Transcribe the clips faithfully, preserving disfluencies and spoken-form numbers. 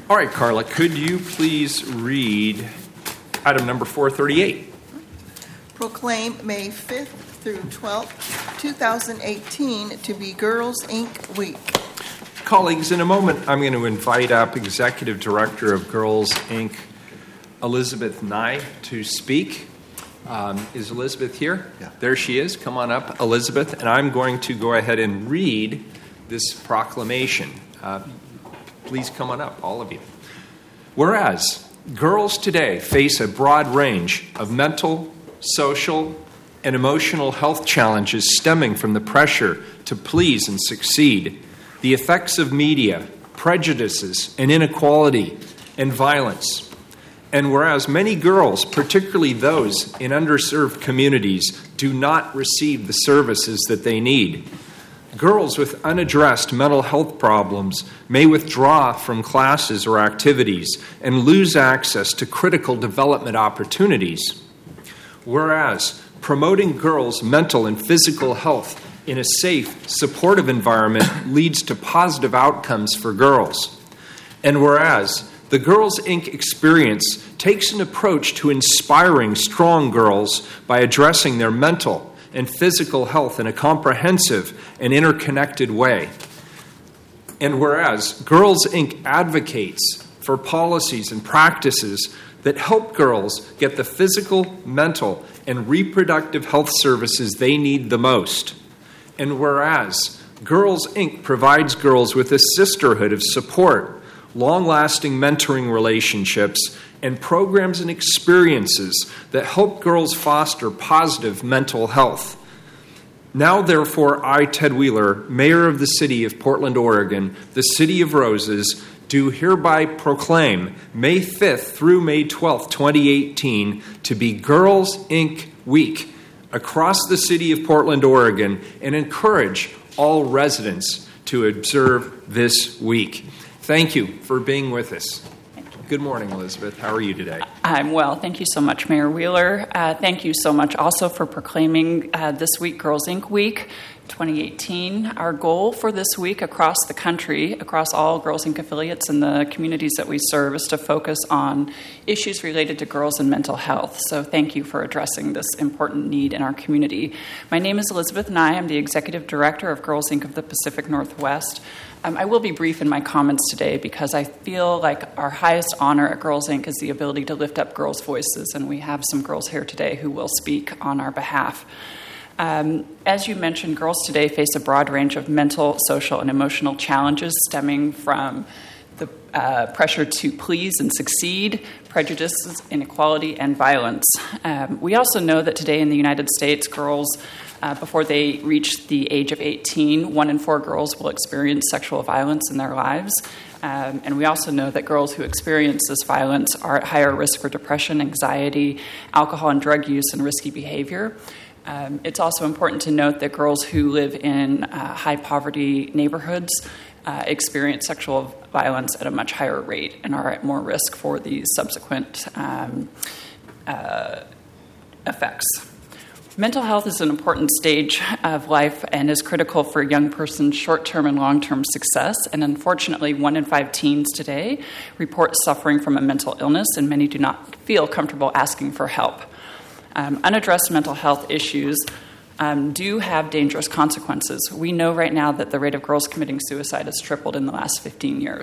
All right, Carla, could you please read item number four thirty-eight? Proclaim May fifth through twelfth, twenty eighteen to be Girls Incorporated Week. Colleagues, in a moment, I'm going to invite up Executive Director of Girls Incorporated, Elizabeth Nye, to speak. Um, is Elizabeth here? Yeah. There she is. Come on up, Elizabeth. And I'm going to go ahead and read this proclamation. Uh, please come on up, all of you. Whereas girls today face a broad range of mental, social, and emotional health challenges stemming from the pressure to please and succeed, the effects of media, prejudices, and inequality, and violence. And whereas many girls, particularly those in underserved communities, do not receive the services that they need, girls with unaddressed mental health problems may withdraw from classes or activities and lose access to critical development opportunities. Whereas promoting girls' mental and physical health in a safe, supportive environment leads to positive outcomes for girls. And whereas the Girls Incorporated experience takes an approach to inspiring strong girls by addressing their mental and physical health in a comprehensive and interconnected way. And whereas Girls Incorporated advocates for policies and practices that help girls get the physical, mental, and reproductive health services they need the most. And whereas Girls Incorporated provides girls with a sisterhood of support, long-lasting mentoring relationships, and programs and experiences that help girls foster positive mental health. Now, therefore, I, Ted Wheeler, Mayor of the City of Portland, Oregon, the City of Roses, do hereby proclaim May fifth through May twelfth, twenty eighteen, to be Girls Incorporated Week across the City of Portland, Oregon, and encourage all residents to observe this week. Thank you for being with us. Good morning, Elizabeth. How are you today? I'm well. Thank you so much, Mayor Wheeler. Uh, thank you so much also for proclaiming uh, this week Girls Incorporated Week twenty eighteen. Our goal for this week across the country, across all Girls Incorporated affiliates and the communities that we serve, is to focus on issues related to girls and mental health. So thank you for addressing this important need in our community. My name is Elizabeth Nye. I'm the Executive Director of Girls Incorporated of the Pacific Northwest. Um, I will be brief in my comments today because I feel like our highest honor at Girls Incorporated is the ability to lift up girls' voices, and we have some girls here today who will speak on our behalf. Um, as you mentioned, girls today face a broad range of mental, social, and emotional challenges stemming from the uh, pressure to please and succeed, prejudices, inequality, and violence. Um, we also know that today in the United States, girls, uh, before they reach the age of eighteen, one in four girls will experience sexual violence in their lives. Um, and we also know that girls who experience this violence are at higher risk for depression, anxiety, alcohol and drug use, and risky behavior. Um, it's also important to note that girls who live in uh, high-poverty neighborhoods uh, experience sexual violence at a much higher rate and are at more risk for these subsequent um, uh, effects. Mental health is an important stage of life and is critical for a young person's short-term and long-term success. And unfortunately, one in five teens today report suffering from a mental illness, and many do not feel comfortable asking for help. Um, unaddressed mental health issues um, do have dangerous consequences. We know right now that the rate of girls committing suicide has tripled in the last fifteen years.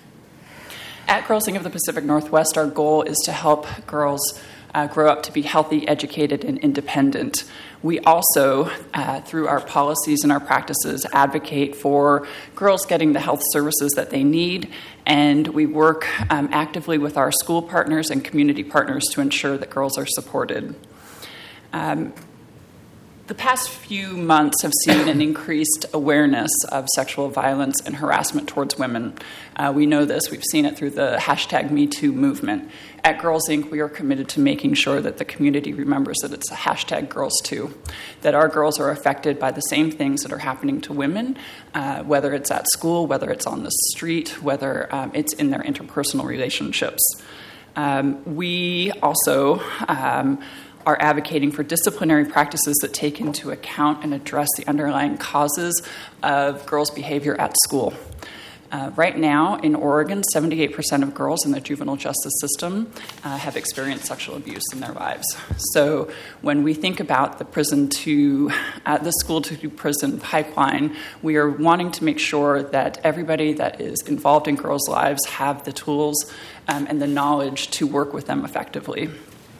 At Girls Incorporated of the Pacific Northwest, our goal is to help girls uh, grow up to be healthy, educated, and independent. We also, uh, through our policies and our practices, advocate for girls getting the health services that they need, and we work um, actively with our school partners and community partners to ensure that girls are supported. Um, the past few months have seen an increased awareness of sexual violence and harassment towards women. Uh, we know this. We've seen it through the hashtag Me Too movement. At Girls Incorporated, we are committed to making sure that the community remembers that it's a hashtag Girls Too, that our girls are affected by the same things that are happening to women, uh, whether it's at school, whether it's on the street, whether um, it's in their interpersonal relationships. Um, we also um, are advocating for disciplinary practices that take into account and address the underlying causes of girls' behavior at school. Uh, right now in Oregon, seventy-eight percent of girls in the juvenile justice system uh, have experienced sexual abuse in their lives. So when we think about the prison to, uh, the school to prison pipeline, we are wanting to make sure that everybody that is involved in girls' lives have the tools um, and the knowledge to work with them effectively.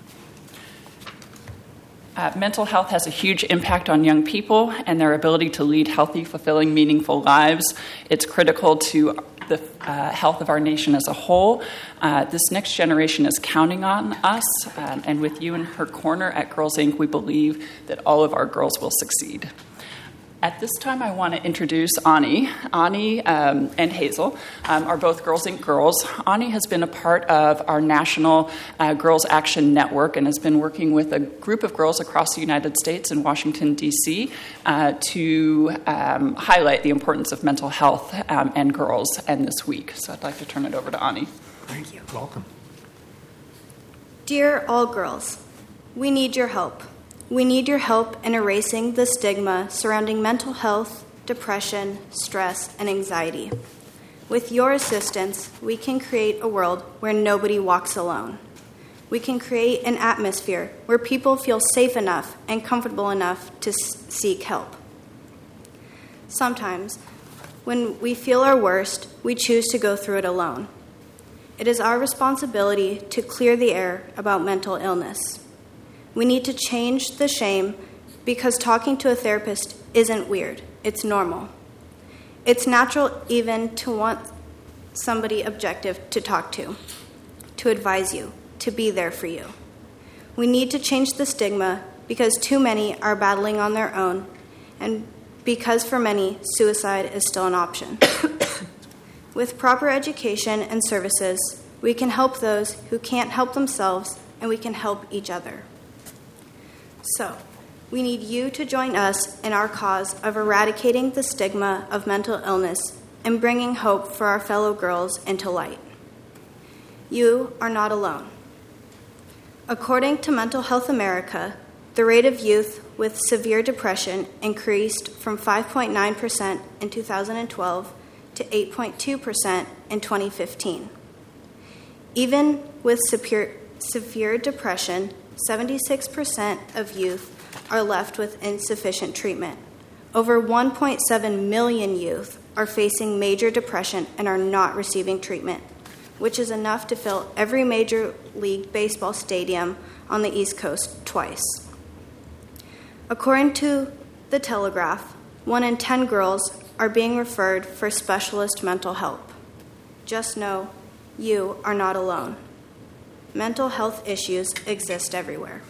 Uh, mental health has a huge impact on young people and their ability to lead healthy, fulfilling, meaningful lives. It's critical to the uh, health of our nation as a whole. Uh, this next generation is counting on us, um, and with you in her corner at Girls Incorporated, we believe that all of our girls will succeed. At this time, I want to introduce Ani. Ani um, and Hazel um, are both Girls Incorporated girls. Ani has been a part of our national uh, Girls Action Network and has been working with a group of girls across the United States in Washington, D C uh, to um, highlight the importance of mental health um, and girls and this week. So I'd like to turn it over to Ani. Thank you. Welcome. Dear all girls, we need your help. We need your help in erasing the stigma surrounding mental health, depression, stress, and anxiety. With your assistance, we can create a world where nobody walks alone. We can create an atmosphere where people feel safe enough and comfortable enough to seek help. Sometimes, when we feel our worst, we choose to go through it alone. It is our responsibility to clear the air about mental illness. We need to change the shame because talking to a therapist isn't weird. It's normal. It's natural even to want somebody objective to talk to, to advise you, to be there for you. We need to change the stigma because too many are battling on their own, and because for many, suicide is still an option. With proper education and services, we can help those who can't help themselves, and we can help each other. So, we need you to join us in our cause of eradicating the stigma of mental illness and bringing hope for our fellow girls into light. You are not alone. According to Mental Health America, the rate of youth with severe depression increased from five point nine percent in two thousand twelve to eight point two percent in twenty fifteen. Even with severe, severe depression, seventy-six percent of youth are left with insufficient treatment. Over one point seven million youth are facing major depression and are not receiving treatment, which is enough to fill every Major League Baseball stadium on the East Coast twice. According to The Telegraph, one in ten girls are being referred for specialist mental help. Just know, you are not alone. Mental health issues exist everywhere.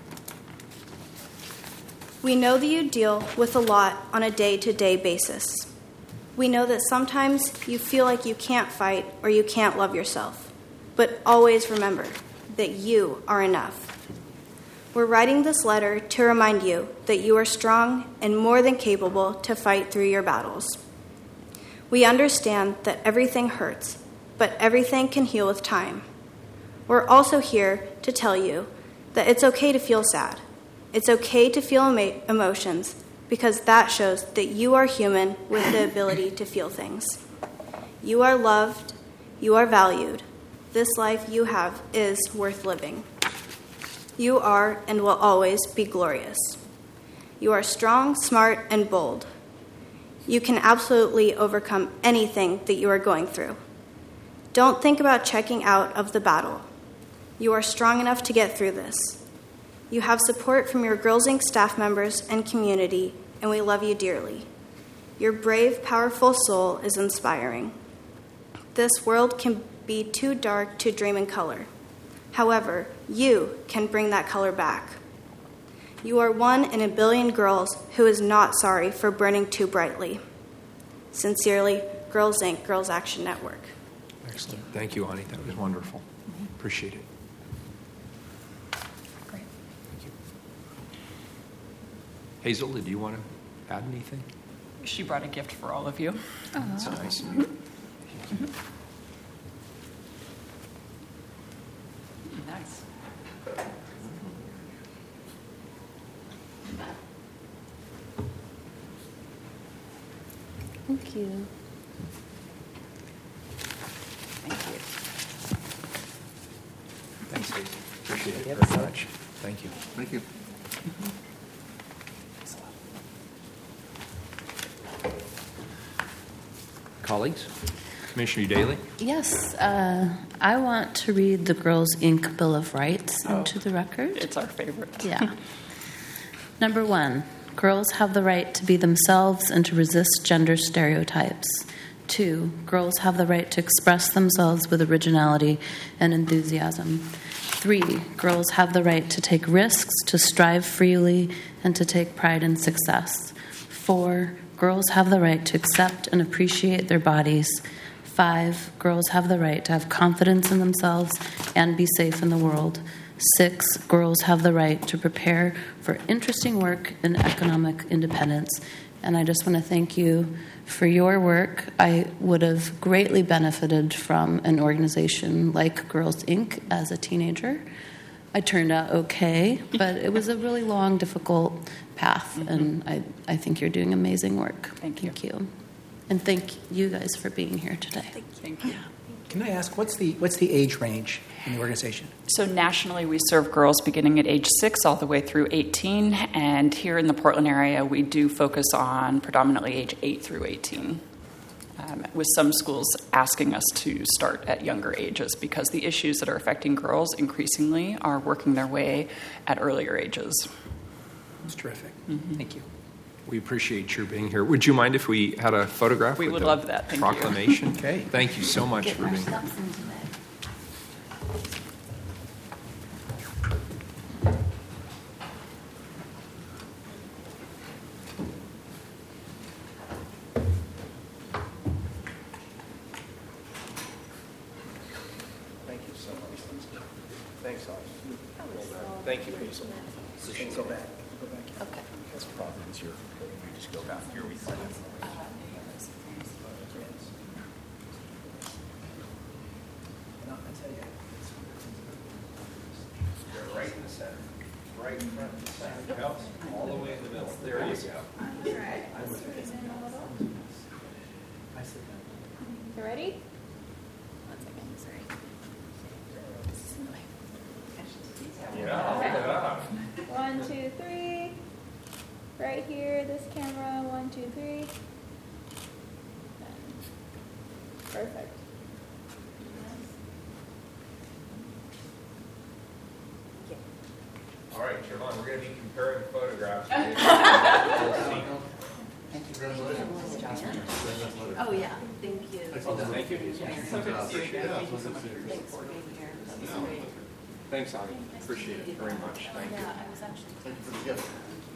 We know that you deal with a lot on a day-to-day basis. We know that sometimes you feel like you can't fight or you can't love yourself. But always remember that you are enough. We're writing this letter to remind you that you are strong and more than capable to fight through your battles. We understand that everything hurts, but everything can heal with time. We're also here to tell you that it's okay to feel sad. It's okay to feel emo- emotions because that shows that you are human with the ability to feel things. You are loved. You are valued. This life you have is worth living. You are and will always be glorious. You are strong, smart, and bold. You can absolutely overcome anything that you are going through. Don't think about checking out of the battle. You are strong enough to get through this. You have support from your Girls Incorporated staff members and community, and we love you dearly. Your brave, powerful soul is inspiring. This world can be too dark to dream in color. However, you can bring that color back. You are one in a billion girls who is not sorry for burning too brightly. Sincerely, Girls Incorporated. Girls Action Network. Excellent. Thank you, Ani. That was wonderful. Mm-hmm. Appreciate it. Great. Thank you. Hazel, did you want to add anything? She brought a gift for all of you. That's nice of you. Mm-hmm. Nice. Thank you. appreciate it very much. Thank you. Thank you. Colleagues? Commissioner Daly? Yes, uh, I want to read the Girls Incorporated Bill of Rights into the record. It's our favorite. Yeah. Number one, girls have the right to be themselves and to resist gender stereotypes. Two, girls have the right to express themselves with originality and enthusiasm. Three, girls have the right to take risks, to strive freely, and to take pride in success. Four, girls have the right to accept and appreciate their bodies. Five, girls have the right to have confidence in themselves and be safe in the world. Six, girls have the right to prepare for interesting work and economic independence. And I just want to thank you for your work. I would have greatly benefited from an organization like Girls Incorporated as a teenager. I turned out okay, but it was a really long, difficult path, mm-hmm. and I, I think you're doing amazing work. Thank you. Thank you. And thank you guys for being here today. Thank you. Thank you. Can I ask, what's the what's the age range in the organization? So nationally, we serve girls beginning at age six all the way through eighteen, and here in the Portland area, we do focus on predominantly age eight through eighteen, um, with some schools asking us to start at younger ages because the issues that are affecting girls increasingly are working their way at earlier ages. That's terrific. Mm-hmm. Thank you. We appreciate your being here. Would you mind if we had a photograph? We with would the love that. Thank you. proclamation? Okay. Thank you so much for being here. Thank you so much. Thanks, Austin. Thank you, Hazel. Go back. Go back. Okay. That's Providence here. We just go back here. We sign it. No, I tell you. They're right in the center. Right in front of the center. Yep. All the way in the middle. There you go. I said that. You ready? One second, sorry. Yeah. One, two, three. Right here, this camera. One, two, three. Perfect. All right, Siobhan, we're going to be comparing photographs. Oh, yeah. Thank you. Thank you. So good to see you again. Thank you so much. Thanks for being here. That was great. Thanks, Ani. Appreciate it very much. Thank you. Yeah, I was actually. Thank you for the gift.